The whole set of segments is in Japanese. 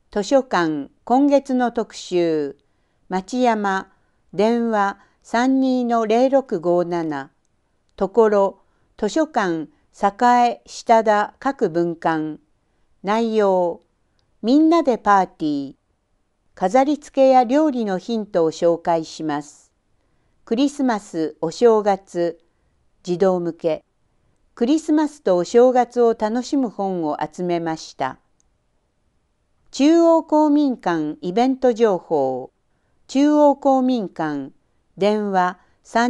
図書館今月の特集町山電話32-0657ところ図書館栄下田各分館内容みんなでパーティー飾り付けや料理のヒントを紹介します。クリスマスお正月児童向けクリスマスとお正月を楽しむ本を集めました。中央公民館イベント情報中央公民館電話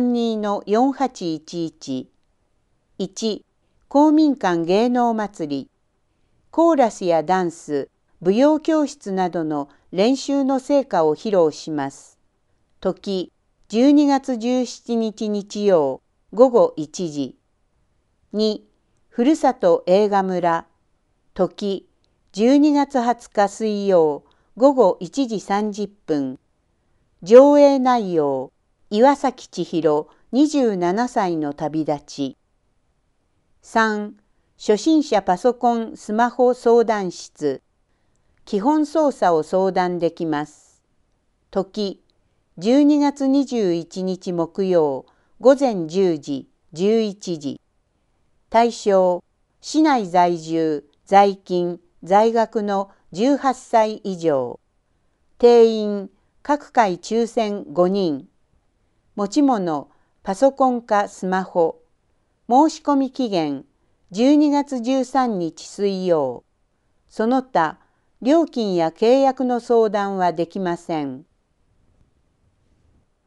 32-4811 1. 公民館芸能祭りコーラスやダンス舞踊教室などの練習の成果を披露します。時12月17日日曜午後1時。2. ふるさと映画村時12月20日水曜午後1時30分。上映内容岩崎千尋27歳の旅立ち。3. 初心者パソコンスマホ相談室基本操作を相談できます。時12月21日木曜午前10時11時。対象市内在住在勤在学の18歳以上。定員各回抽選5人。持ち物パソコンかスマホ。申し込み期限12月13日水曜。その他料金や契約の相談はできません。